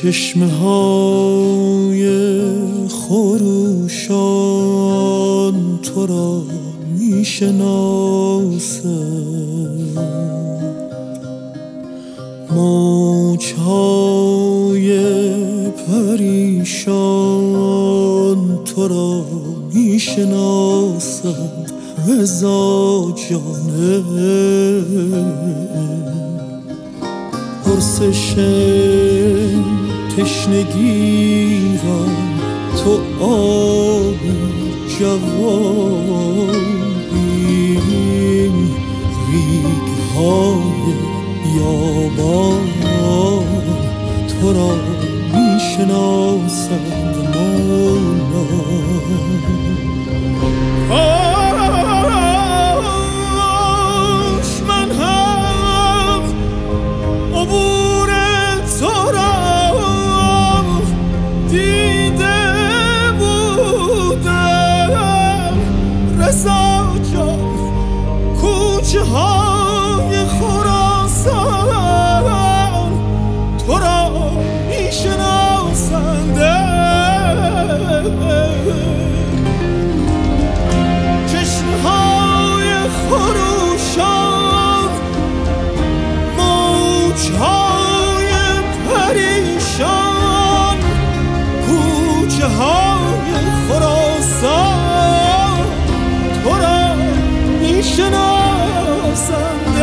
چشمه های خروشان تو را می شناسم، موج های پریشان تو را می شناسم رضا جانه. پرسش تشنگی را تو آبی جوابی، ریگ‌های بیابان تو را می شناسند مولا. کاش من هم عبور تو را دیده بودم، رضا جان کوچه های خراسان تو را می شناسند. چشمه های خروشان، موج های پریشان، کوچه های خراسان تو را می شناسند.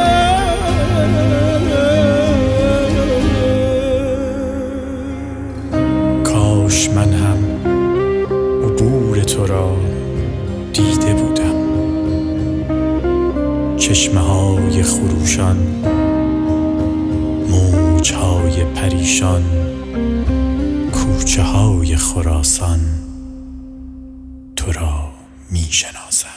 کاش من هم عبور تو را دیده بودم، چشمه های خروشان، موج های پریشان، کوچه های خراسان تو را می شناسم.